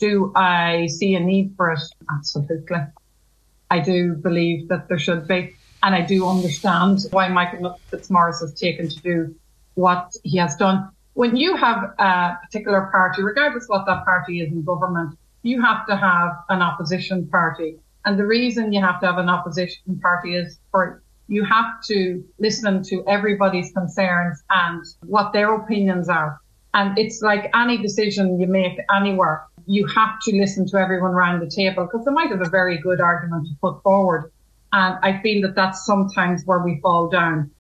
Do I see a need for it? Absolutely. I do believe that there should be. And I do understand why Michael Fitzmaurice has taken to do what he has done. When you have a particular party, regardless what that party is in government, you have to have an opposition party. And the reason you have to have an opposition party is you have to listen to everybody's concerns and what their opinions are. And it's like any decision you make anywhere, you have to listen to everyone around the table because they might have a very good argument to put forward. And I feel that that's sometimes where we fall down.